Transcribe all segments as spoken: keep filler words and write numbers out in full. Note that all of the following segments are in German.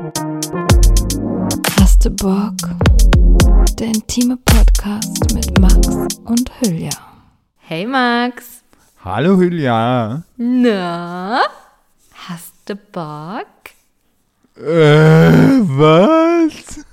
Hast du Bock? Der intime Podcast mit Max und Hülya. Hey Max. Hallo Hülya. Na, hast du Bock? Äh, was?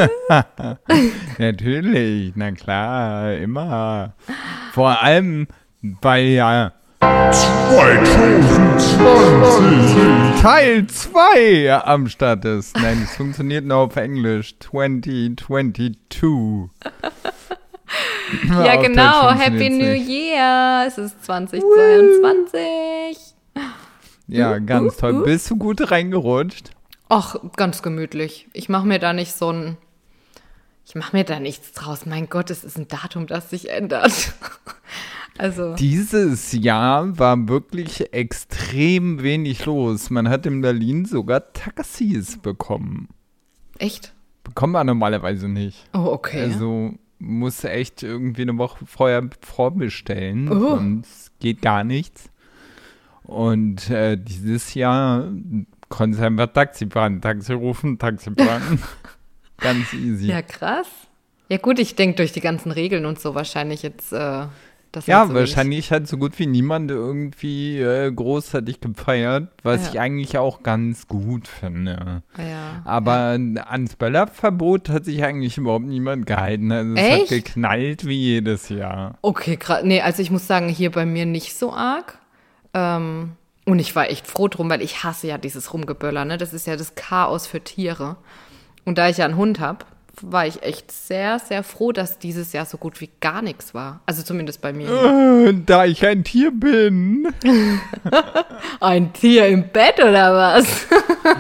Natürlich, na klar, immer. Vor allem, weil ja zwanzig zwanzig Teil zwei am Start ist. Nein, es funktioniert nur auf Englisch. zwanzig zweiundzwanzig. Ja, Auf genau. Deutsch Happy New funktioniert's nicht. Year. Es ist zwanzig zweiundzwanzig. Ja, ganz uh, toll. uh. Bist du gut reingerutscht? Ach, ganz gemütlich. Ich mache mir da nicht so ein... Ich mache mir da nichts draus. Mein Gott, es ist ein Datum, das sich ändert. Also... Dieses Jahr war wirklich extrem wenig los. Man hat in Berlin sogar Taxis bekommen. Echt? Bekommt man normalerweise nicht. Oh, okay. Also musste echt irgendwie eine Woche vorher vorbestellen. Oh. Und es geht gar nichts. Und äh, dieses Jahr konnte ich einfach Taxi fahren. Taxi rufen, Taxi fahren. Ganz easy. Ja, krass. Ja gut, ich denke durch die ganzen Regeln und so wahrscheinlich jetzt... Äh, das Ja, halt so wahrscheinlich hat so gut wie niemand irgendwie äh, großartig gefeiert, was Ja. ich eigentlich auch ganz gut finde. Ja. Aber ans Böllerverbot hat sich eigentlich überhaupt niemand gehalten. Also es Echt? hat geknallt wie jedes Jahr. Okay, krass. Nee, also ich muss sagen, hier bei mir nicht so arg. Ähm, und ich war echt froh drum, weil ich hasse ja dieses Rumgeböller, ne? Das ist ja das Chaos für Tiere. Und da ich ja einen Hund habe, war ich echt sehr, sehr froh, dass dieses Jahr so gut wie gar nichts war. Also zumindest bei mir. Äh, da ich ein Tier bin. Ein Tier im Bett oder was?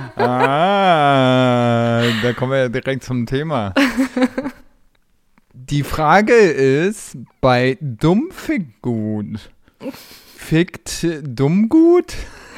Ah, da kommen wir ja direkt zum Thema. Die Frage ist, bei dumm fickt gut. Fickt dumm gut?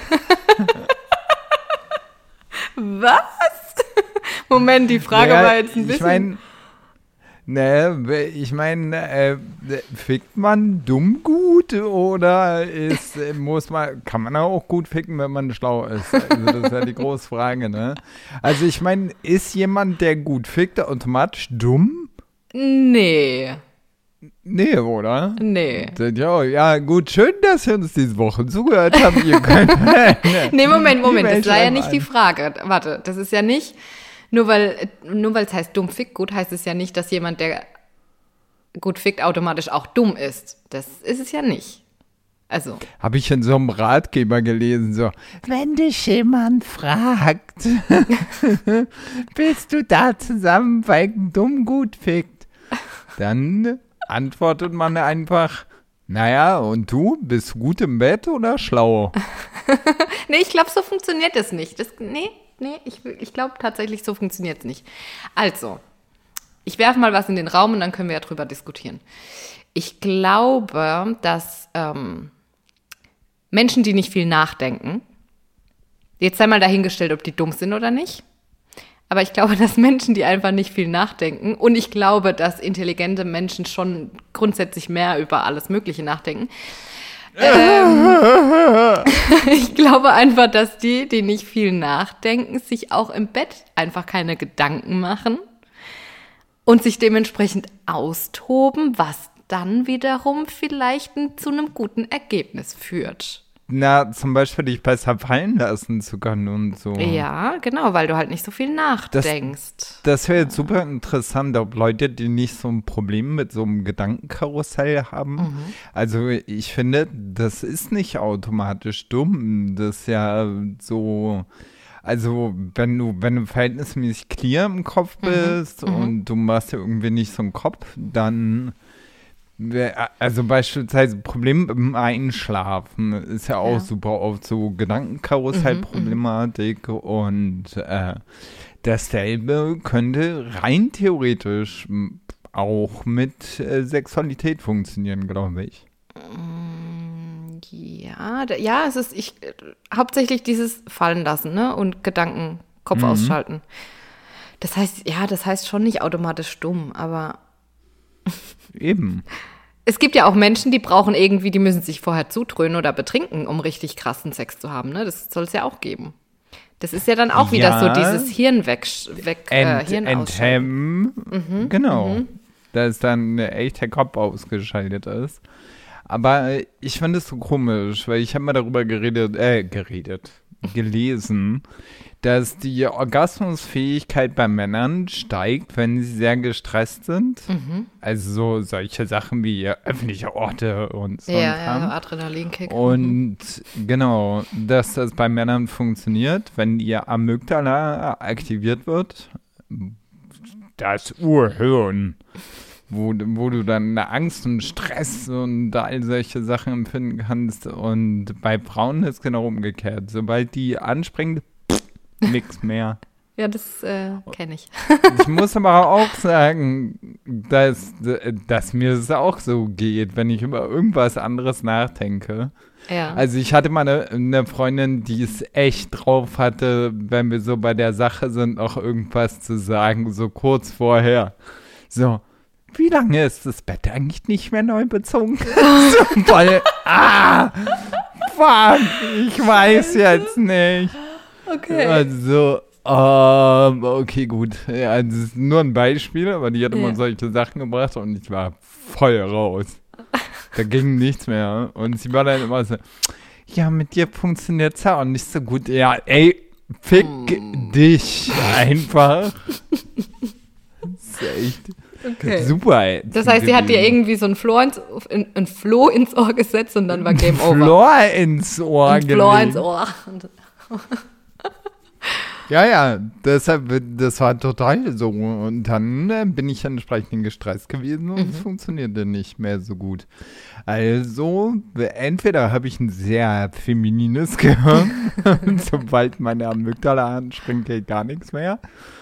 Was? Moment, die Frage Ja, war jetzt ein ich bisschen... meine, ne, ich meine, äh, fickt man dumm gut oder ist, muss man, kann man auch gut ficken, wenn man schlau ist? Also das ist ja die große Frage, ne? Also ich meine, ist jemand, der gut fickt, automatisch dumm? Nee, Nee, oder? nee. Ja, ja, gut, schön, dass ihr uns diese Woche zugehört habt. Ihr könnt Nee, Moment, Moment, Die das war ja Welt nicht die an. Frage. Warte, das ist ja nicht, nur weil nur weil es heißt dumm fickt gut, heißt es ja nicht, dass jemand, der gut fickt, automatisch auch dumm ist. Das ist es ja nicht. Also, Habe ich in so einem Ratgeber gelesen, so, wenn dich jemand fragt, bist du da zusammen, weil dumm gut fickt, dann antwortet man einfach, naja, und du, bist du gut im Bett oder schlau? nee, ich glaube, so funktioniert es nicht. Das, nee, nee, ich, ich glaube tatsächlich, so funktioniert es nicht. Also, ich werfe mal was in den Raum und dann können wir ja drüber diskutieren. Ich glaube, dass ähm, Menschen, die nicht viel nachdenken, jetzt sei mal dahingestellt, ob die dumm sind oder nicht, aber ich glaube, dass Menschen, die einfach nicht viel nachdenken, und ich glaube, dass intelligente Menschen schon grundsätzlich mehr über alles Mögliche nachdenken, ähm, ich glaube einfach, dass die, die nicht viel nachdenken, sich auch im Bett einfach keine Gedanken machen und sich dementsprechend austoben, was dann wiederum vielleicht zu einem guten Ergebnis führt. Na, zum Beispiel dich besser fallen lassen zu können und so. Ja, genau, weil du halt nicht so viel nachdenkst. Das wäre jetzt super interessant, ob Leute, die nicht so ein Problem mit so einem Gedankenkarussell haben. Mhm. Also ich finde, das ist nicht automatisch dumm. Das ist ja so, also wenn du, wenn du verhältnismäßig clear im Kopf bist Mhm. und du machst ja irgendwie nicht so einen Kopf, dann, also beispielsweise Problem beim Einschlafen ist ja auch Ja. super oft so Gedankenkarussell-Problematik und äh, dasselbe könnte rein theoretisch m, auch mit äh, Sexualität funktionieren, glaube ich. Ja, da, ja, es ist ich, äh, hauptsächlich dieses Fallen lassen, ne? Und Gedanken, Kopf Mhm. ausschalten. Das heißt, ja, das heißt schon nicht automatisch dumm, aber Eben. es gibt ja auch Menschen, die brauchen irgendwie, die müssen sich vorher zutrönen oder betrinken, um richtig krassen Sex zu haben, ne? Das soll es ja auch geben. Das ist ja dann auch wieder Ja. so dieses Hirn weg, weg äh, Ent, Hirn ausschalten. enthemmen. Mhm, Genau. mhm. Dass dann echt der Kopf ausgeschaltet ist. Aber äh, ich fand es so komisch, weil ich habe mal darüber geredet, äh, geredet, gelesen, dass die Orgasmusfähigkeit bei Männern steigt, wenn sie sehr gestresst sind. Mhm. Also so solche Sachen wie öffentliche Orte und so. Ja, ein ja, Kram. Adrenalinkick. Und genau, dass das bei Männern funktioniert, wenn ihr Amygdala aktiviert wird, das Urhirn, wo, wo du dann Angst und Stress und all solche Sachen empfinden kannst. Und bei Frauen ist genau umgekehrt. Sobald die anspringt, nix mehr. Ja, das äh, kenne ich. Ich muss aber auch sagen, dass, dass mir es auch so geht, wenn ich über irgendwas anderes nachdenke. Ja. Also ich hatte mal eine, eine Freundin, die es echt drauf hatte, wenn wir so bei der Sache sind, noch irgendwas zu sagen, so kurz vorher. So, wie lange ist das Bett eigentlich nicht mehr neu bezogen? So voll, ah, fuck, ich weiß jetzt nicht. Okay. Also, ähm, okay, gut. Ja, das ist nur ein Beispiel, aber die hat immer Ja. solche Sachen gebracht und ich war voll raus. Da ging nichts mehr. Und sie war dann immer so, ja, mit dir funktioniert es ja auch nicht so gut. Ja, ey, fick Mm. dich einfach. Das ist echt Okay. super, ey. Das heißt, sie hat dir irgendwie so ein Floh ins, ein, ein Floh ins Ohr gesetzt und dann war Game Over. Flor ins Ohr Ein Floh gelegt. ins Ohr. Und- Ja, ja, deshalb, das war total so. Und dann äh, bin ich entsprechend gestresst gewesen und es funktionierte nicht mehr so gut. Also, entweder habe ich ein sehr feminines Gehirn, sobald meine Amygdala anspringt, geht gar nichts mehr.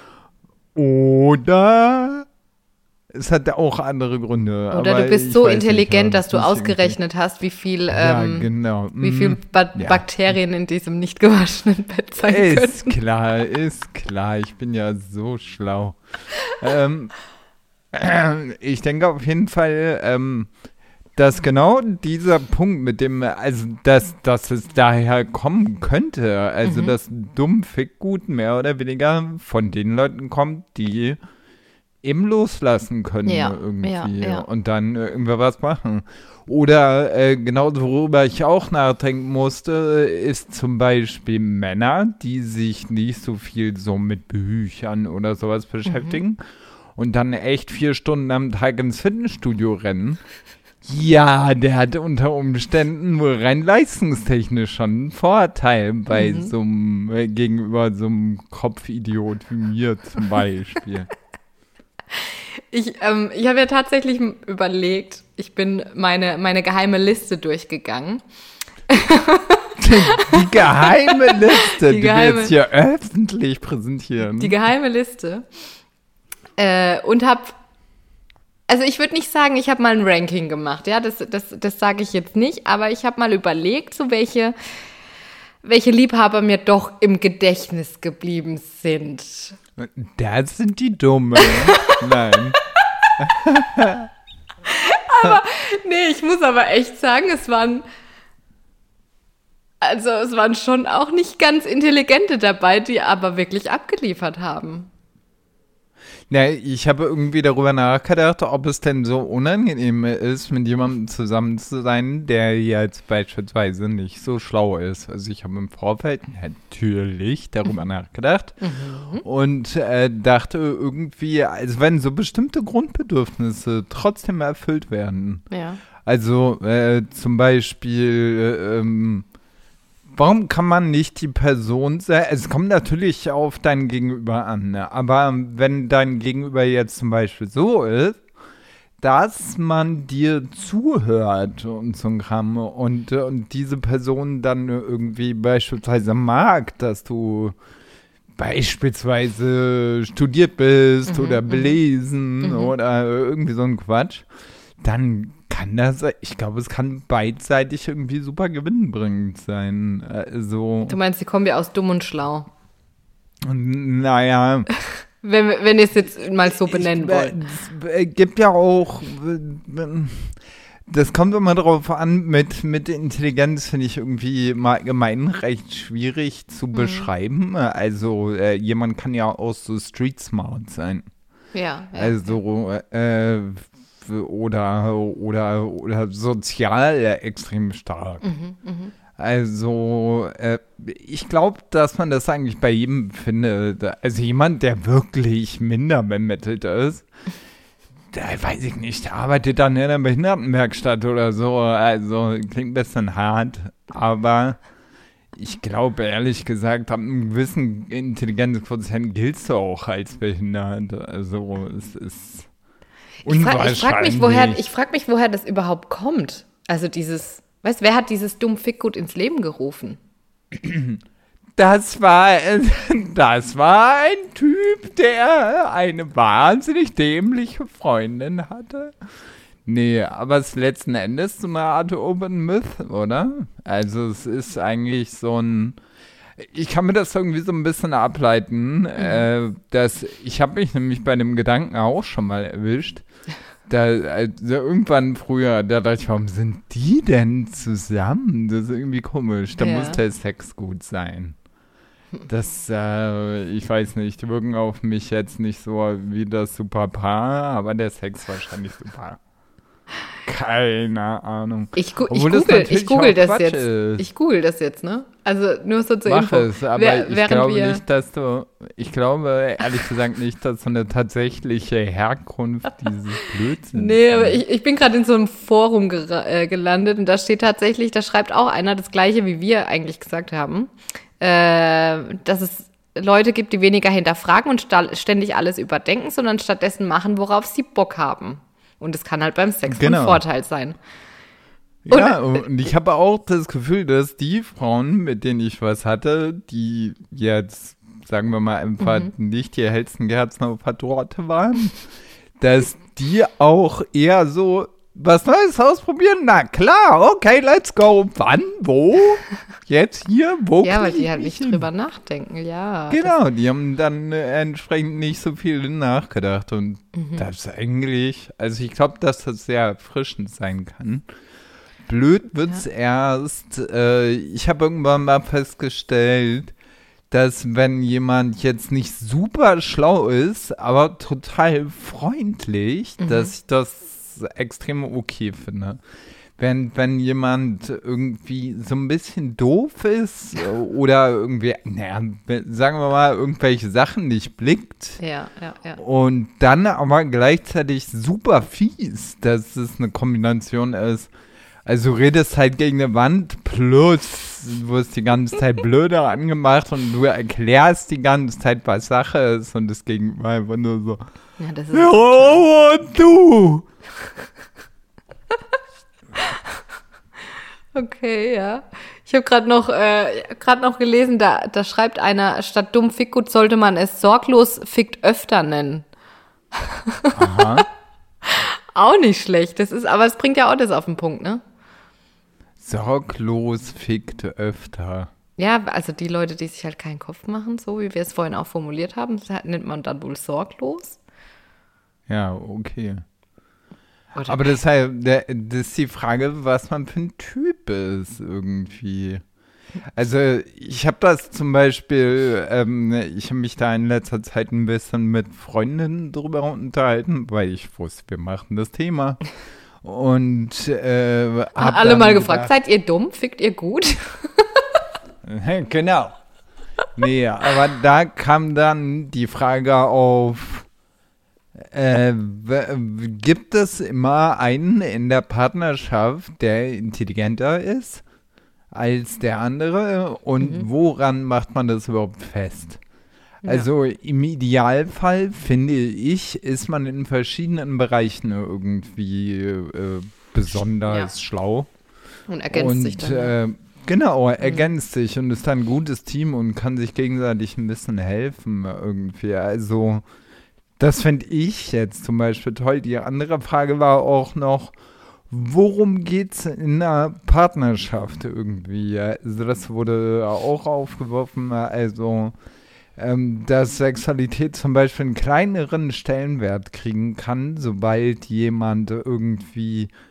Oder es hat auch andere Gründe. Oder aber du bist ich so weiß nicht, intelligent, ja, dass du das ist irgendwie- ausgerechnet hast, wie viel, Ja, ähm, genau. wie Mm. viel ba ja. Bakterien in diesem nicht gewaschenen Bett sein können. Ist klar, ist klar. Ich bin ja so schlau. ähm, äh, ich denke auf jeden Fall, ähm, dass genau dieser Punkt mit dem, also dass, dass es daher kommen könnte, also Mhm. dass dumm fick gut mehr oder weniger von den Leuten kommt, die eben loslassen können Ja, irgendwie ja, ja. und dann äh, irgendwer was machen. Oder äh, genauso, worüber ich auch nachdenken musste, ist zum Beispiel Männer, die sich nicht so viel so mit Büchern oder sowas beschäftigen und dann echt vier Stunden am Tag ins Fitnessstudio rennen. Ja, der hat unter Umständen wohl rein leistungstechnisch schon einen Vorteil bei Mhm. so einem, äh, gegenüber so einem Kopfidiot wie mir zum Beispiel. Ich, ähm, ich habe ja tatsächlich m- überlegt, ich bin meine, meine geheime Liste durchgegangen. Die geheime Liste, Die die geheime- wir jetzt hier öffentlich präsentieren. Die geheime Liste. Äh, und habe, also ich würde nicht sagen, ich habe mal ein Ranking gemacht, ja, das, das, das sage ich jetzt nicht, aber ich habe mal überlegt, so welche, welche Liebhaber mir doch im Gedächtnis geblieben sind. Das sind die Dummen. Nein. Nee, ich muss aber echt sagen, es waren, also es waren schon auch nicht ganz Intelligente dabei, die aber wirklich abgeliefert haben. Na, ich habe irgendwie darüber nachgedacht, ob es denn so unangenehm ist, mit jemandem zusammen zu sein, der jetzt beispielsweise nicht so schlau ist. Also ich habe im Vorfeld natürlich darüber nachgedacht und äh, dachte irgendwie, also wenn so bestimmte Grundbedürfnisse trotzdem erfüllt werden. Ja. Also äh, zum Beispiel, äh, ähm, warum kann man nicht die Person, se- es kommt natürlich auf dein Gegenüber an, ne? Aber wenn dein Gegenüber jetzt zum Beispiel so ist, dass man dir zuhört und so ein Kram und, äh, und diese Person dann irgendwie beispielsweise mag, dass du beispielsweise studiert bist Mhm, oder mhm. belesen Mhm. oder irgendwie so ein Quatsch, dann kann das, ich glaube, es kann beidseitig irgendwie super gewinnbringend sein. Also, Du meinst die Kombi aus dumm und schlau. naja. Wenn, wenn ihr es jetzt mal so benennen ich, wollt. Es äh, gibt ja auch, äh, das kommt immer drauf an, mit, mit Intelligenz finde ich irgendwie im Allgemeinen recht schwierig zu mhm. beschreiben. Also äh, jemand kann ja auch so street smart sein. Ja. ja also ja. Äh, oder, oder, oder sozial extrem stark. Mhm, mh. Also, äh, ich glaube, dass man das eigentlich bei jedem findet. Also jemand, der wirklich minder bemittelt ist, der, weiß ich nicht, der arbeitet dann in einer Behindertenwerkstatt oder so. Also, klingt ein bisschen hart, aber ich glaube, ehrlich gesagt, ab einem gewissen Intelligenzquotient giltst du auch als behindert. Also, es ist unwahrscheinlich. Ich frage mich, woher, ich frag mich, woher das überhaupt kommt. Also dieses... Weißt du, wer hat dieses dumm Fickgut ins Leben gerufen? Das war, das war ein Typ, der eine wahnsinnig dämliche Freundin hatte. Nee, aber es ist letzten Endes so eine Art Urban Myth, oder? Also es ist eigentlich so ein, ich kann mir das irgendwie so ein bisschen ableiten, mhm. äh, dass, ich habe mich nämlich bei dem Gedanken auch schon mal erwischt. Da, also irgendwann früher, da dachte ich, warum sind die denn zusammen? Das ist irgendwie komisch. Da ja. muss der Sex gut sein. Das, äh, ich weiß nicht, die wirken auf mich jetzt nicht so wie das super Paar, aber der Sex wahrscheinlich super. Keine Ahnung. Ich, gu- ich google, ich google das Quatsch jetzt. Ist. Ich google das jetzt, ne? Also nur so zur Mach Info. es, aber Wer, ich glaube nicht, dass du, ich glaube ehrlich gesagt nicht, dass so eine tatsächliche Herkunft dieses Blödsinns Nee, aber ich, ich bin gerade in so einem Forum ger- äh, gelandet und da steht tatsächlich, da schreibt auch einer das Gleiche, wie wir eigentlich gesagt haben, äh, dass es Leute gibt, die weniger hinterfragen und sta- ständig alles überdenken, sondern stattdessen machen, worauf sie Bock haben. Und es kann halt beim Sex genau. von Vorteil sein. Und, ja, und ich habe auch das Gefühl, dass die Frauen, mit denen ich was hatte, die jetzt, sagen wir mal, einfach mhm. nicht die hellsten Kerzen auf der Torte waren, dass die auch eher so was Neues ausprobieren. Na klar, okay, let's go. Wann? Wo? Jetzt hier? Wo? Ja, weil die halt nicht hin? drüber nachdenken, ja. Genau, die haben dann äh, entsprechend nicht so viel nachgedacht. Und mhm. das ist eigentlich, also ich glaube, dass das sehr erfrischend sein kann. Blöd wird's ja. erst, äh, ich habe irgendwann mal festgestellt, dass wenn jemand jetzt nicht super schlau ist, aber total freundlich, mhm. dass ich das extrem okay finde. Wenn, wenn jemand irgendwie so ein bisschen doof ist oder irgendwie, naja, sagen wir mal, irgendwelche Sachen nicht blickt ja, ja, ja. und dann aber gleichzeitig super fies, dass es eine Kombination ist. Also du redest halt gegen eine Wand plus du wirst die ganze Zeit blöder angemacht und du erklärst die ganze Zeit, was Sache ist und das Gegenüber einfach nur so ja, das ist oh, und du! Okay, ja. Ich habe gerade noch, äh, gerade noch gelesen, da, da schreibt einer, statt dumm Fickgut sollte man es sorglos fickt öfter nennen. Aha. Auch nicht schlecht. Das ist, aber es bringt ja auch das auf den Punkt, ne? Sorglos fickt öfter. Ja, also die Leute, die sich halt keinen Kopf machen, so wie wir es vorhin auch formuliert haben, das nennt man dann wohl sorglos. Ja, okay. Oder aber das ist, halt, das ist die Frage, was man für ein Typ ist irgendwie. Also ich habe das zum Beispiel, ähm, ich habe mich da in letzter Zeit ein bisschen mit Freundinnen drüber unterhalten, weil ich wusste, wir machen das Thema. Und äh, hab alle mal gefragt, gedacht, seid ihr dumm? Fickt ihr gut? Genau. Nee, aber da kam dann die Frage auf, Äh, w- gibt es immer einen in der Partnerschaft, der intelligenter ist als der andere? Und mhm. woran macht man das überhaupt fest? Ja. Also im Idealfall, finde ich, ist man in verschiedenen Bereichen irgendwie äh, besonders ja. schlau. Und ergänzt und, sich dann. Äh, genau, ergänzt mhm. sich und ist dann ein gutes Team und kann sich gegenseitig ein bisschen helfen irgendwie. Also das fände ich jetzt zum Beispiel toll. Die andere Frage war auch noch, worum geht es in einer Partnerschaft irgendwie? Also das wurde auch aufgeworfen. Also, ähm, dass Sexualität zum Beispiel einen kleineren Stellenwert kriegen kann, sobald jemand irgendwie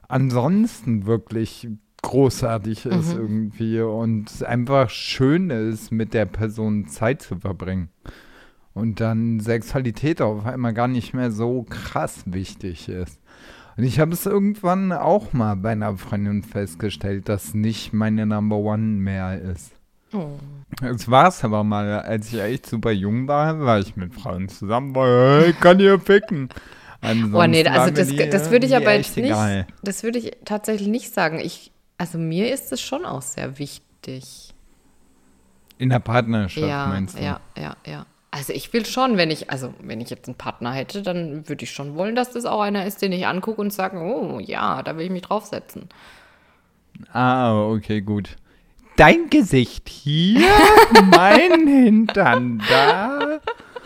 ansonsten wirklich großartig ist Mhm. irgendwie und es einfach schön ist, mit der Person Zeit zu verbringen. Und dann Sexualität auf einmal gar nicht mehr so krass wichtig ist. Und ich habe es irgendwann auch mal bei einer Freundin festgestellt, dass nicht meine Number One mehr ist. Oh. Es war es aber mal, als ich echt super jung war, war ich mit Frauen zusammen, weil hey, ich kann hier ficken. Ansonsten Oh nee, also war mir das, die, das würde ich die aber echt jetzt nicht, egal. das würde ich tatsächlich nicht sagen. Ich, also mir ist es schon auch sehr wichtig. In der Partnerschaft, Ja, meinst du? ja, ja, ja. Also ich will schon, wenn ich, also wenn ich jetzt einen Partner hätte, dann würde ich schon wollen, dass das auch einer ist, den ich angucke und sage, oh ja, da will ich mich draufsetzen. Ah, okay, gut. Dein Gesicht hier, mein Hintern da.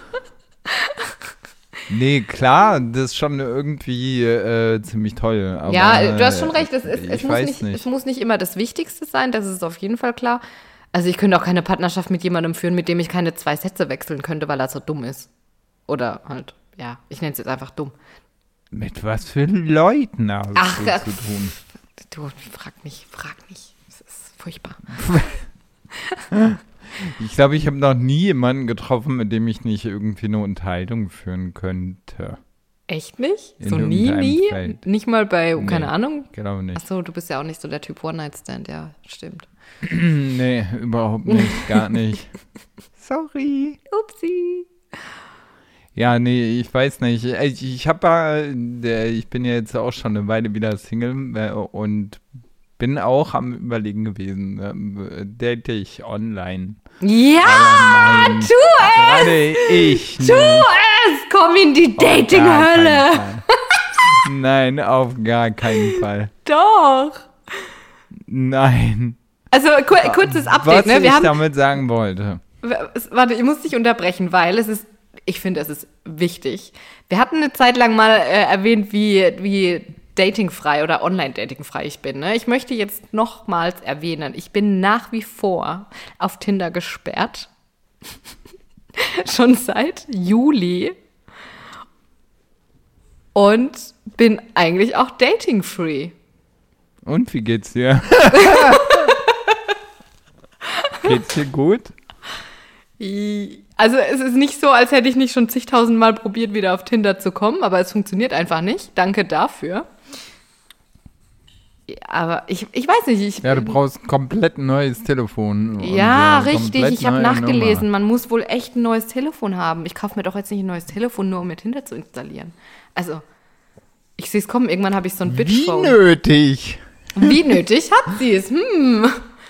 Nee, klar, das ist schon irgendwie äh, ziemlich toll. Aber, Ja, du hast schon recht, es, es, ich es, muss weiß nicht, nicht. es muss nicht immer das Wichtigste sein, das ist auf jeden Fall klar. Also ich könnte auch keine Partnerschaft mit jemandem führen, mit dem ich keine zwei Sätze wechseln könnte, weil er so dumm ist. Oder halt, ja, ich nenne es jetzt einfach dumm. Mit was für Leuten hast Ach, du äh, zu tun? Du, frag nicht, frag nicht. Das ist furchtbar. Ich glaube, ich habe noch nie jemanden getroffen, mit dem ich nicht irgendwie eine Unterhaltung führen könnte. Echt nicht? In So nie, irgendeinem nie? Feld. Nicht mal bei, oh, keine Nee. Ahnung? Glaube nicht. Achso, du bist ja auch nicht so der Typ One-Night-Stand, ja, stimmt. Nee, überhaupt nicht, gar nicht. Sorry. Upsi. Ja, nee, ich weiß nicht. Ich, ich habe ja, ich bin ja jetzt auch schon eine Weile wieder Single äh, und bin auch am Überlegen gewesen, äh, date ich online. Ja, Aber nein, tu es! gerade ich Tu nicht. es! Komm in die Auf gar keinen Dating-Hölle! Fall. Nein, auf gar keinen Fall. Doch! Nein. Also, kur kurzes Update, Was ne? Wir ich haben, damit sagen wollte. Es- Warte, ich muss dich unterbrechen, weil es ist, ich finde, es ist wichtig. Wir hatten eine Zeit lang mal äh, erwähnt, wie, wie datingfrei oder online-datingfrei ich bin. Ne? Ich möchte jetzt nochmals erwähnen, ich bin nach wie vor auf Tinder gesperrt. Schon seit Juli. Und bin eigentlich auch dating-free. Und wie geht's dir? Geht's dir gut? Also es ist nicht so, als hätte ich nicht schon zigtausend Mal probiert, wieder auf Tinder zu kommen, aber es funktioniert einfach nicht. Danke dafür. Aber ich, ich weiß nicht. Ich, Ja, du brauchst ein komplett neues Telefon. und ja, so eine richtig. komplett Ich habe neue nachgelesen, Nummer. man muss wohl echt ein neues Telefon haben. Ich kaufe mir doch jetzt nicht ein neues Telefon, nur um mir Tinder zu installieren. Also, ich sehe es kommen. Irgendwann habe ich so ein Wie Bitchphone. nötig. Wie nötig hat sie es? Hm.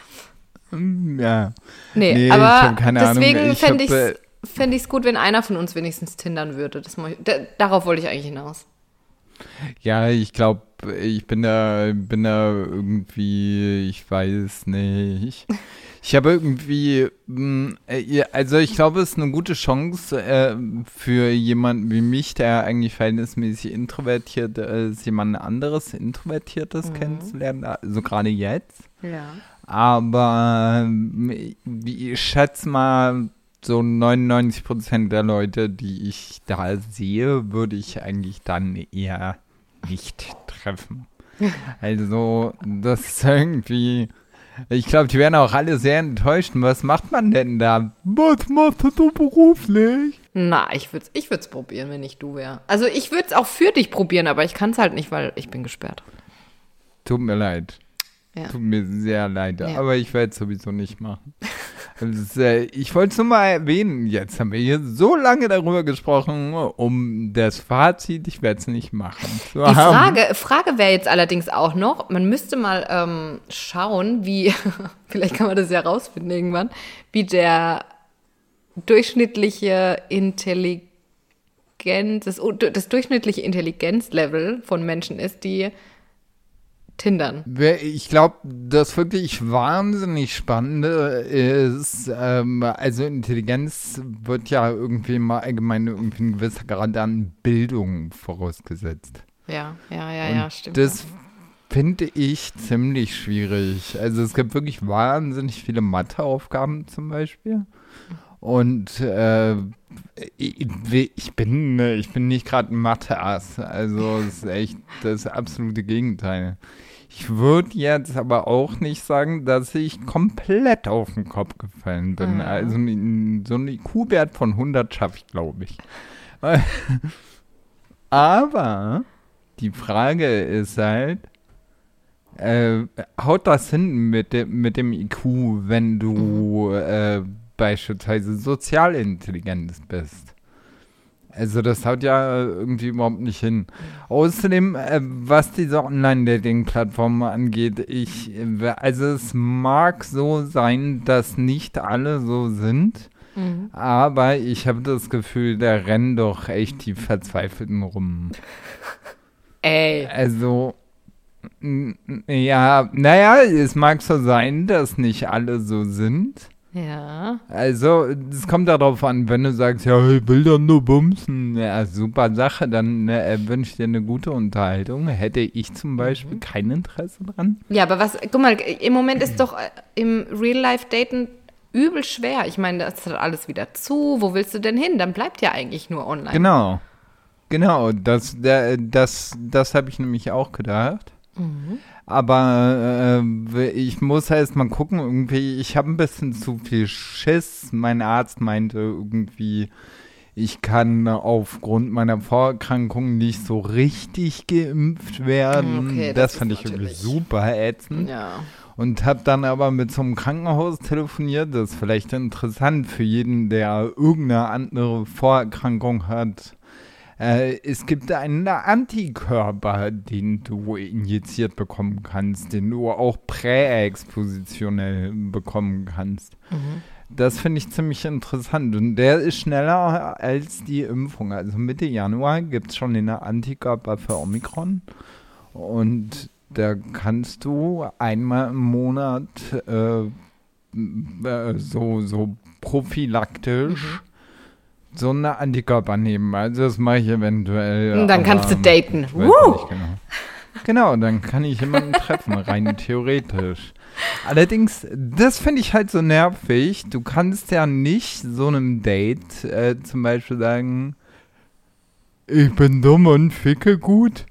Hm, Ja. Nee, Nee, ich aber hab keine Ahnung. deswegen Ich fände ich hab, es äh, fänd ich's gut, wenn einer von uns wenigstens tindern würde. Das mo- da, darauf wollte ich eigentlich hinaus. Ja, ich glaube, ich bin da, bin da irgendwie, ich weiß nicht. Ich habe irgendwie, mh, äh, also ich glaube, es ist eine gute Chance äh, für jemanden wie mich, der eigentlich verhältnismäßig introvertiert ist, jemand anderes Introvertiertes kennenzulernen, also gerade jetzt. Ja. Aber ähm, ich schätze mal, so neunundneunzig Prozent der Leute, die ich da sehe, würde ich eigentlich dann eher nicht treffen. Also, das ist irgendwie, ich glaube, die werden auch alle sehr enttäuscht. Was macht man denn da? Was machst du beruflich? Na, ich würde es ich würd's probieren, wenn ich du wäre. Also ich würde es auch für dich probieren, aber ich kann es halt nicht, weil ich bin gesperrt. Tut mir leid. Ja. Tut mir sehr leid, Ja. aber ich werde es sowieso nicht machen. Das ist, äh, ich wollte es nur mal erwähnen, jetzt haben wir hier so lange darüber gesprochen, um das Fazit, ich werde es nicht machen. zu Die haben. Frage, Frage wäre jetzt allerdings auch noch, man müsste mal ähm, schauen, wie, vielleicht kann man das ja rausfinden irgendwann, wie der durchschnittliche Intelligenz, das, das durchschnittliche Intelligenzlevel von Menschen ist, die tindern. Wer- Ich glaube, das wirklich wahnsinnig Spannende ist, ähm, also Intelligenz wird ja irgendwie mal allgemein irgendwie ein gewisser Grad an Bildung vorausgesetzt. Ja, ja, ja, Und ja, stimmt. das finde ich ziemlich schwierig. Also es gibt wirklich wahnsinnig viele Matheaufgaben zum Beispiel. Und äh, ich, ich bin, ich bin nicht gerade ein Mathe-Ass. Also es ist echt das absolute Gegenteil. Ich würde jetzt aber auch nicht sagen, dass ich komplett auf den Kopf gefallen bin. Mhm. Also so einen I Q-Wert von hundert schaffe ich, glaube ich. Aber die Frage ist halt, äh, haut das hin mit, de, mit dem I Q, wenn du mhm. äh, beispielsweise sozial intelligent bist? Also das haut ja irgendwie überhaupt nicht hin. Außerdem, äh, was diese Online-Dating-Plattformen angeht, ich, also es mag so sein, dass nicht alle so sind, mhm. aber ich habe das Gefühl, da rennen doch echt die Verzweifelten rum. Ey. Also, n- ja, naja, es mag so sein, dass nicht alle so sind. Ja. Also, es kommt darauf an, wenn du sagst, ja, ich will doch nur bumsen. Ja, super Sache, dann äh, wünsche ich dir eine gute Unterhaltung. Hätte ich zum Beispiel mhm. kein Interesse dran. Ja, aber was, guck mal, im Moment ist doch im Real-Life-Daten übel schwer. Ich meine, das hat alles wieder zu. Wo willst du denn hin? Dann bleibt ja eigentlich nur online. Genau. Genau, das, das, das, das habe ich nämlich auch gedacht. Mhm. Aber äh, ich muss erst mal gucken, irgendwie, ich habe ein bisschen zu viel Schiss. Mein Arzt meinte irgendwie, ich kann aufgrund meiner Vorerkrankung nicht so richtig geimpft werden. Okay, das, das fand ich irgendwie super ätzend. Ja. Und habe dann aber mit so einem Krankenhaus telefoniert. Das ist vielleicht interessant für jeden, der irgendeine andere Vorerkrankung hat. Äh, es gibt einen Antikörper, den du injiziert bekommen kannst, den du auch präexpositionell bekommen kannst. Mhm. Das finde ich ziemlich interessant. Und der ist schneller als die Impfung. Also Mitte Januar gibt es schon den Antikörper für Omikron. Und da kannst du einmal im Monat äh, äh, so, so prophylaktisch mhm. so eine Antikörper nehmen. Also das mache ich eventuell. Und dann aber, kannst du daten. Ich weiß nicht genau. Genau, dann kann ich jemanden treffen, rein theoretisch. Allerdings, das finde ich halt so nervig. Du kannst ja nicht so einem Date äh, zum Beispiel sagen, ich bin dumm und ficke gut.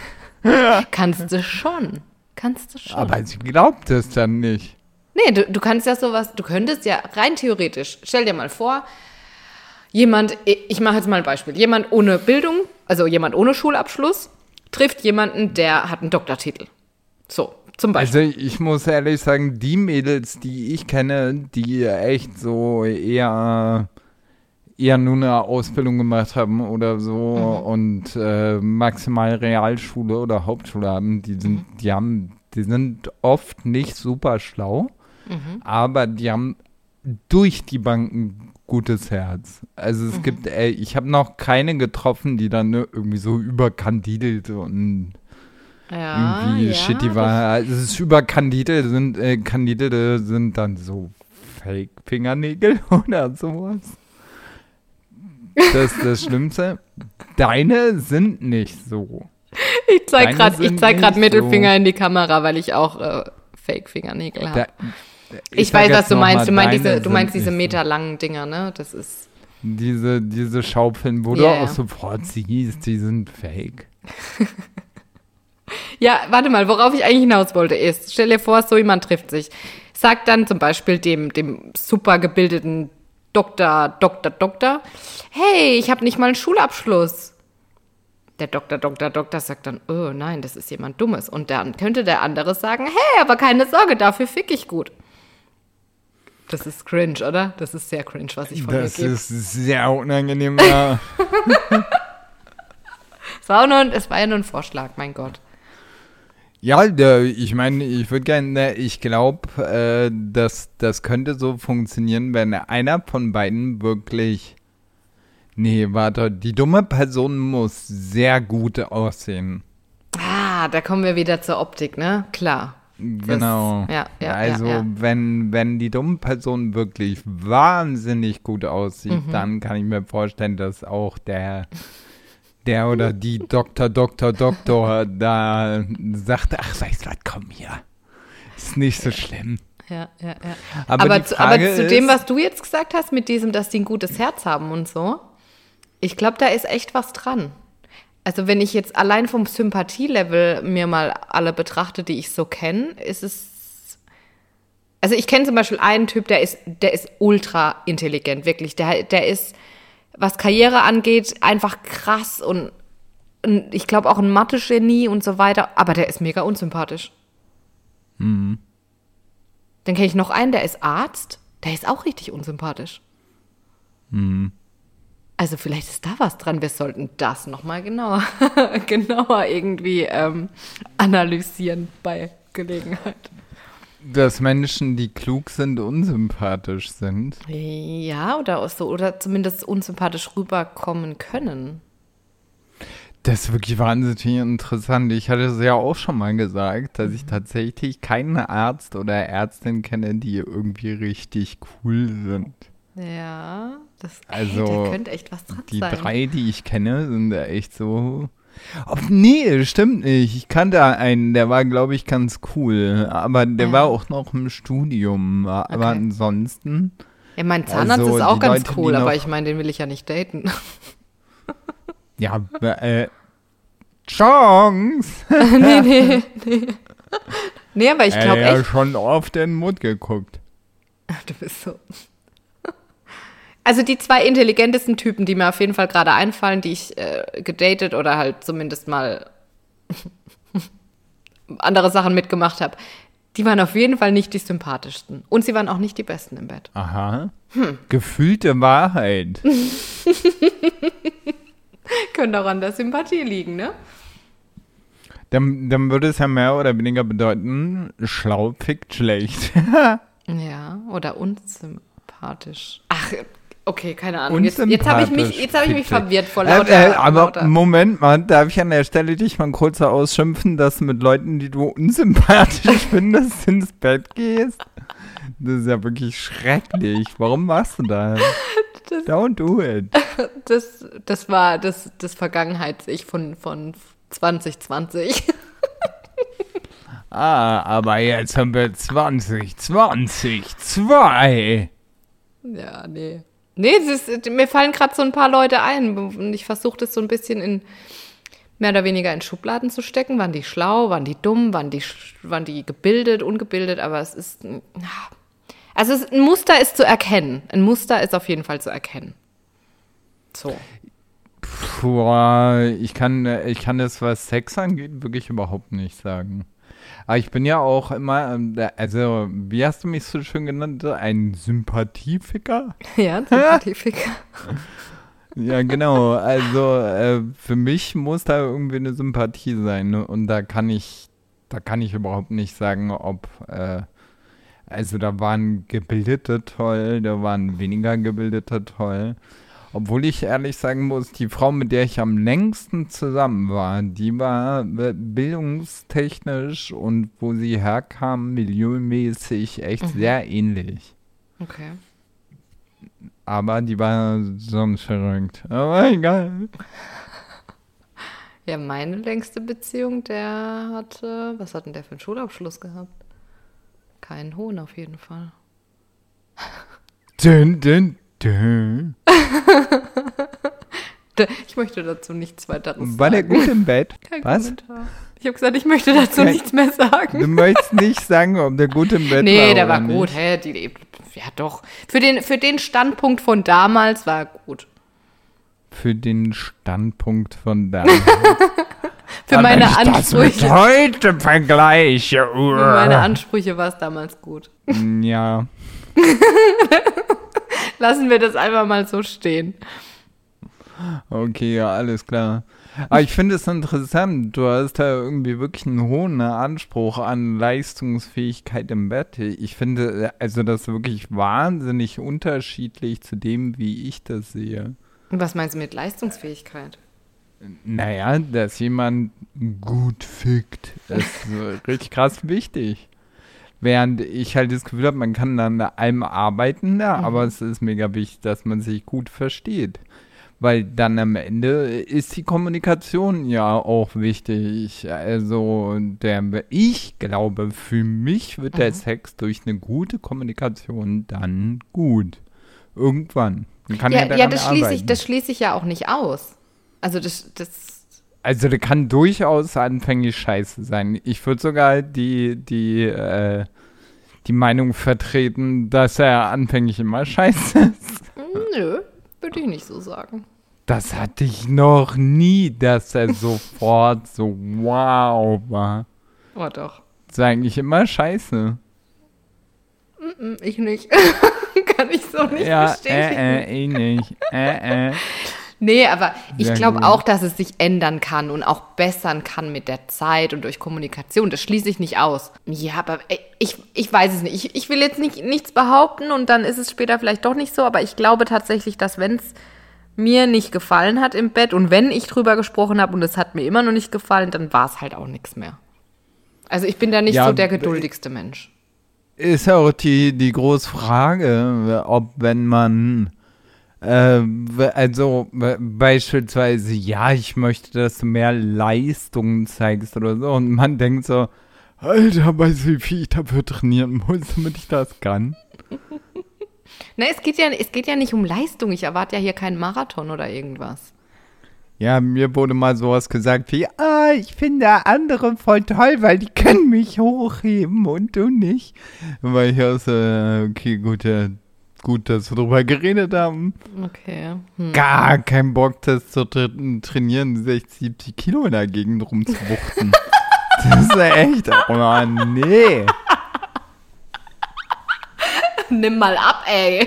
Kannst du schon. Kannst du schon. Aber sie glaubt es dann nicht. Nee, du, du kannst ja sowas, du könntest ja rein theoretisch, stell dir mal vor, jemand, ich mache jetzt mal ein Beispiel, jemand ohne Bildung, also jemand ohne Schulabschluss, trifft jemanden, der hat einen Doktortitel. So, zum Beispiel. Also ich muss ehrlich sagen, die Mädels, die ich kenne, die echt so eher, eher nur eine Ausbildung gemacht haben oder so mhm. und äh, maximal Realschule oder Hauptschule haben, die sind, mhm. die haben, die sind oft nicht super schlau, mhm. aber die haben durch die Banken gutes Herz. Also es mhm. gibt, ey, ich habe noch keine getroffen, die dann ne, irgendwie so überkandidelt und ja, irgendwie ja, shitty war. Also es ist überkandidelt sind, äh, Kandidate sind dann so Fake-Fingernägel oder sowas. Das ist das Schlimmste. Deine sind nicht so. Ich zeig gerade ich zeig gerade Mittelfinger so in die Kamera, weil ich auch äh, Fake-Fingernägel habe. Ich, ich weiß, was du meinst. Du meinst diese, du meinst diese meterlangen Dinger, ne? Das ist diese, diese Schaufeln, wo yeah. du auch sofort siehst, die sind fake. Ja, warte mal, worauf ich eigentlich hinaus wollte ist, stell dir vor, so jemand trifft sich. Sagt dann zum Beispiel dem, dem super gebildeten Doktor, Doktor, Doktor, hey, ich habe nicht mal einen Schulabschluss. Der Doktor, Doktor, Doktor sagt dann, oh nein, das ist jemand Dummes. Und dann könnte der andere sagen, hey, aber keine Sorge, dafür fick ich gut. Das ist cringe, oder? Das ist sehr cringe, was ich von das mir gebe. Das ist sehr unangenehm, ja. Es war, nur, es war ja nur ein Vorschlag, mein Gott. Ja, der, ich meine, ich würde gerne, ich glaube, äh, dass das könnte so funktionieren, wenn einer von beiden wirklich, nee, warte, die dumme Person muss sehr gut aussehen. Ah, da kommen wir wieder zur Optik, ne? Klar. Genau. Das, ja, ja, also ja, ja. wenn wenn die dumme Person wirklich wahnsinnig gut aussieht, mhm. dann kann ich mir vorstellen, dass auch der der oder die Doktor, Doktor, Doktor da sagt, ach, weißt du was, komm hier. Ist nicht so schlimm. Ja, ja, ja. Aber, aber, die zu, aber Frage zu dem, ist, was du jetzt gesagt hast, mit diesem, dass die ein gutes Herz haben und so, Ich glaube, da ist echt was dran. Also wenn ich jetzt allein vom Sympathielevel mir mal alle betrachte, die ich so kenne, ist es... Also ich kenne zum Beispiel einen Typ, der ist, der ist ultra intelligent, wirklich. Der, der ist, was Karriere angeht, einfach krass und, und ich glaube auch ein Mathe-Genie und so weiter. Aber der ist mega unsympathisch. Mhm. Dann kenne ich noch einen, der ist Arzt. Der ist auch richtig unsympathisch. Mhm. Also vielleicht ist da was dran. Wir sollten das nochmal genauer, genauer irgendwie ähm, analysieren bei Gelegenheit. Dass Menschen, die klug sind, unsympathisch sind. Ja, oder auch so, oder zumindest unsympathisch rüberkommen können. Das ist wirklich wahnsinnig interessant. Ich hatte es ja auch schon mal gesagt, dass ich tatsächlich keinen Arzt oder Ärztin kenne, die irgendwie richtig cool sind. Ja, das Also, ey, da könnte echt was dran Die sein. drei, die ich kenne, sind da echt so. Oh, nee, stimmt nicht. Ich kannte einen, der war, glaube ich, ganz cool. Aber der Ja. war auch noch im Studium. Aber Okay. ansonsten. Ja, mein Zahnarzt Also, ist auch die ganz Leute, cool, die aber noch- ich meine, den will ich ja nicht daten. Ja, äh. Chance! nee, nee, nee. Nee, aber ich Er glaube hat ja echt, schon auf den Mund geguckt. du bist so. Also die zwei intelligentesten Typen, die mir auf jeden Fall gerade einfallen, die ich äh, gedatet oder halt zumindest mal andere Sachen mitgemacht habe, die waren auf jeden Fall nicht die sympathischsten. Und sie waren auch nicht die besten im Bett. Aha. Gefühlte Wahrheit. Könnte auch an der Sympathie liegen, ne? Dann, dann würde es ja mehr oder weniger bedeuten, schlau fickt schlecht. Ja, oder unsympathisch. Ach, okay, keine Ahnung. Jetzt, jetzt habe ich mich, jetzt hab ich mich Unsympathisch verwirrt vor Äh, lauter, äh, aber lauter. Moment mal, darf ich an der Stelle dich mal kurz ausschimpfen, dass du mit Leuten, die du unsympathisch findest, ins Bett gehst? Das ist ja wirklich schrecklich. Warum machst du das? Das- Don't do it. Das, das war das, das Vergangenheits-Ich von, von zwanzig zwanzig. Ah, aber jetzt haben wir zwanzig zwanzig zwei. Ja, nee. Nee, das ist, mir fallen gerade so ein paar Leute ein und ich versuche das so ein bisschen in mehr oder weniger in Schubladen zu stecken. Waren die schlau, waren die dumm, waren die, sch- waren die gebildet, ungebildet, aber es ist, ja. Also es, ein Muster ist zu erkennen. Ein Muster ist auf jeden Fall zu erkennen. So. Puh, ich kann, ich kann das, was Sex angeht, wirklich überhaupt nicht sagen. Aber ich bin ja auch immer, ähm, da- also, wie hast du mich so schön genannt? Ein Sympathieficker? Ja, Sympathifiker. Ja, genau. Also, äh, für mich muss da irgendwie eine Sympathie sein. Ne? Und da kann ich, da kann ich überhaupt nicht sagen, ob, äh, also da waren Gebildete toll, da waren weniger Gebildete toll. Obwohl ich ehrlich sagen muss, die Frau, mit der ich am längsten zusammen war, die war äh, bildungstechnisch und wo sie herkam, milieumäßig echt sehr ähnlich. Okay. Aber die war sonst verrückt. Aber egal. Ja, meine längste Beziehung, der hatte, was hat denn der für einen Schulabschluss gehabt? Keinen hohen auf jeden Fall. Dün, dün, dün. D- Ich möchte dazu nichts weiteres War der sagen. gut im Bett? Kein Was? Kommentar. Ich habe gesagt, ich möchte dazu Kein- nichts mehr sagen. Du möchtest nicht sagen, ob der gut im Bett war Nee, der oder war gut. nicht. Hä, die, ja, doch. Für den, für den Standpunkt von damals war er gut. Für den Standpunkt von damals. Für Aber meine wenn ich das mit Ansprüche. heute vergleiche. Für meine Ansprüche war es damals gut. Ja. Lassen wir das einfach mal so stehen. Okay, ja, alles klar. Aber ich finde es interessant, du hast da irgendwie wirklich einen hohen Anspruch an Leistungsfähigkeit im Bett. Ich finde, also das ist wirklich wahnsinnig unterschiedlich zu dem, wie ich das sehe. Und was meinst du mit Leistungsfähigkeit? Naja, dass jemand gut fickt, ist so richtig krass wichtig. Während ich halt das Gefühl habe, man kann an allem arbeiten, ja, Mhm. aber es ist mega wichtig, dass man sich gut versteht. Weil dann am Ende ist die Kommunikation ja auch wichtig. Also der, ich glaube, für mich wird der Mhm. Sex durch eine gute Kommunikation dann gut. Irgendwann. Man kann Ja, ja, daran ja das, schließe ich, arbeiten. das schließe ich ja auch nicht aus. Also das, das Also der kann durchaus anfänglich scheiße sein. Ich würde sogar die, die, äh, die Meinung vertreten, dass er anfänglich immer scheiße ist. nö, würde ich nicht so sagen. Das hatte ich noch nie, dass er sofort so wow war. Oh doch. Das ist eigentlich immer scheiße. Mm, Ich nicht. Kann ich so nicht Ja, bestätigen. äh, äh, ich nicht. Äh, äh. Nee, aber ich Sehr glaube gut. auch, dass es sich ändern kann und auch bessern kann mit der Zeit und durch Kommunikation. Das schließe ich nicht aus. Ja, aber ey, ich, ich weiß es nicht. Ich, ich will jetzt nicht, nichts behaupten und dann ist es später vielleicht doch nicht so, aber ich glaube tatsächlich, dass wenn es mir nicht gefallen hat im Bett und wenn ich drüber gesprochen habe und es hat mir immer noch nicht gefallen, dann war es halt auch nichts mehr. Also ich bin da nicht Ja, so der geduldigste Mensch. Ist ja auch die, die große Frage, ob wenn man, äh, also be- beispielsweise, ja, ich möchte, dass du mehr Leistung zeigst oder so, und man denkt so, Alter, weißt du, wie viel ich dafür trainieren muss, damit ich das kann? Na, es geht ja, es geht ja nicht um Leistung. Ich erwarte ja hier keinen Marathon oder irgendwas. Ja, mir wurde mal sowas gesagt wie, ah, ich finde andere voll toll, weil die können mich hochheben und du nicht. Weil ich auch so, äh, okay, gut, ja, gut, dass wir drüber geredet haben. Okay. Hm. Gar kein Bock, das zu tra trainieren, sechzig, siebzig Kilo in der Gegend rumzuwuchten. Das ist ja echt, oh nee. Nimm mal ab, ey.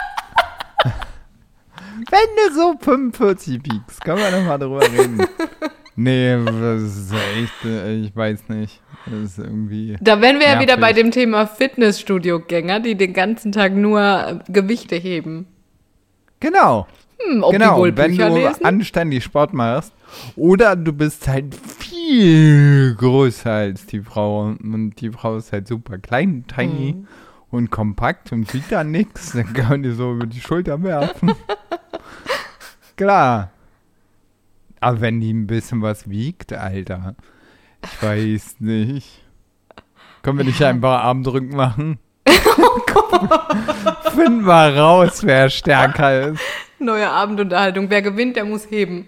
Wenn du so fünfundvierzig wiegst, können wir nochmal drüber reden. Nee, das ist echt, äh, ich weiß nicht. Das ist irgendwie. Da wären wir ja wieder nervig. bei dem Thema Fitnessstudio-Gänger, die den ganzen Tag nur äh, Gewichte heben. Genau. Hm, ob genau, die wohl wenn Bücher du lesen? anständig Sport machst oder du bist halt viel größer als die Frau und die Frau ist halt super klein, tiny Mhm. und kompakt und sieht da nichts, dann kann man die so über die Schulter werfen. Klar. Aber wenn die ein bisschen was wiegt, Alter, ich weiß nicht. Können wir nicht einfach Armdrücken machen? Finden wir raus, wer stärker ist. Neue Abendunterhaltung. Wer gewinnt, der muss heben.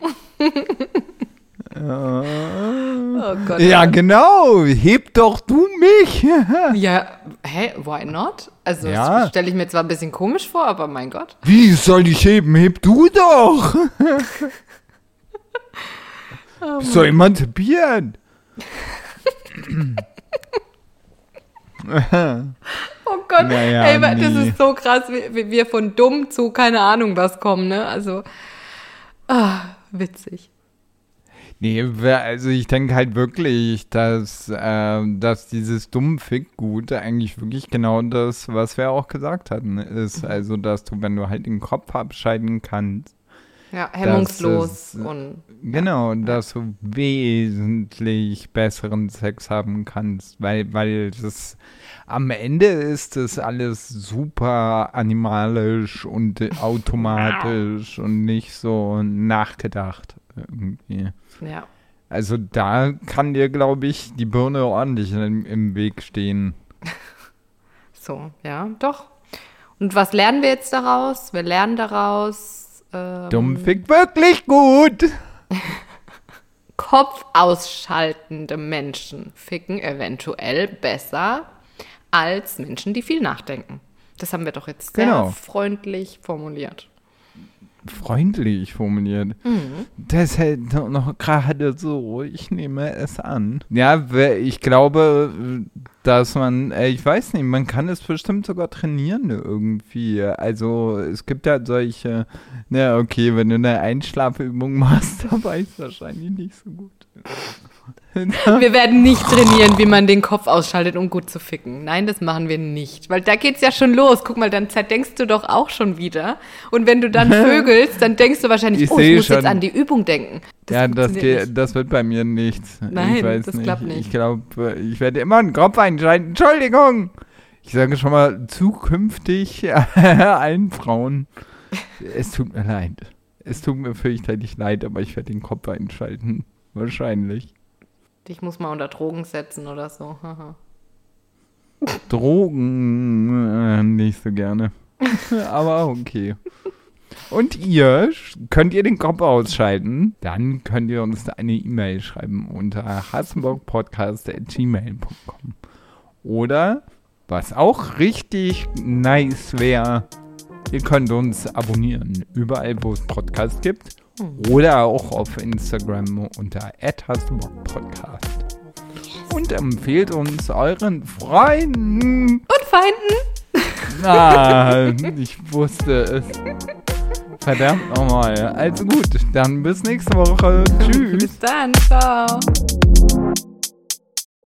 Ja. Oh Gott. Ja, genau. Heb doch du mich. Ja, hä, why not? Also, Ja. das stelle ich mir zwar ein bisschen komisch vor, aber mein Gott. Wie soll ich heben? Heb du doch. Oh So emanzipieren. Oh Gott, Naja, ey, das nee. ist so krass, wie, wie wir von dumm zu keine Ahnung was kommen, ne? Also, ah, witzig. Nee, wer- also ich denke halt wirklich, dass, ähm, dass dieses Dummfick-Gut eigentlich wirklich genau das, was wir auch gesagt hatten, ist. Also, dass du, wenn du halt den Kopf abschalten kannst, Ja, hemmungslos ist- und genau, dass du wesentlich besseren Sex haben kannst, weil, weil das am Ende ist das alles super animalisch und äh, automatisch und nicht so nachgedacht irgendwie. ja. Also da kann dir, glaube ich, die Birne ordentlich im, im Weg stehen. So, ja, doch. Und was lernen wir jetzt daraus? Wir lernen daraus ähm, Dummfick wirklich gut. Kopf ausschaltende Menschen ficken eventuell besser als Menschen, die viel nachdenken. Das haben wir doch jetzt sehr Genau. freundlich formuliert. Freundlich formuliert. Das ist halt noch- noch gerade so, ich nehme es an. Ja, wer- ich glaube, dass man, äh, ich weiß nicht, man kann es bestimmt sogar trainieren irgendwie. Also es gibt ja solche, na okay, wenn du eine Einschlafübung machst, dann weiß es wahrscheinlich nicht so gut. Wir werden nicht trainieren, wie man den Kopf ausschaltet, um gut zu ficken. Nein, das machen wir nicht. Weil da geht's ja schon los. Guck mal, dann zerdenkst du doch auch schon wieder. Und wenn du dann vögelst, dann denkst du wahrscheinlich, Ich oh, ich seh muss jetzt schon. an die Übung denken. Das Ja, das, funktioniert geht, nicht. das wird bei mir nichts. Nein, ich weiß das nicht. klappt nicht. Ich glaube, ich werde immer einen Kopf einschalten. Entschuldigung. Ich sage schon mal zukünftig allen Frauen, es tut mir leid. Es tut mir fürchterlich leid, aber ich werde den Kopf einschalten. Wahrscheinlich. Dich muss mal unter Drogen setzen oder so. Haha. Drogen äh, nicht so gerne. Aber okay. Und ihr, könnt ihr den Kopf ausschalten, dann könnt ihr uns eine E-Mail schreiben unter hassenbockpodcast at gmail punkt com. Oder, was auch richtig nice wäre, ihr könnt uns abonnieren, überall wo es Podcasts gibt. Oder auch auf Instagram unter at hassenbockpodcast. Und empfehlt uns euren Freunden. Und Feinden. Ah, ich wusste es. Verdammt nochmal. Also gut, dann bis nächste Woche. Tschüss. Bis dann. Ciao.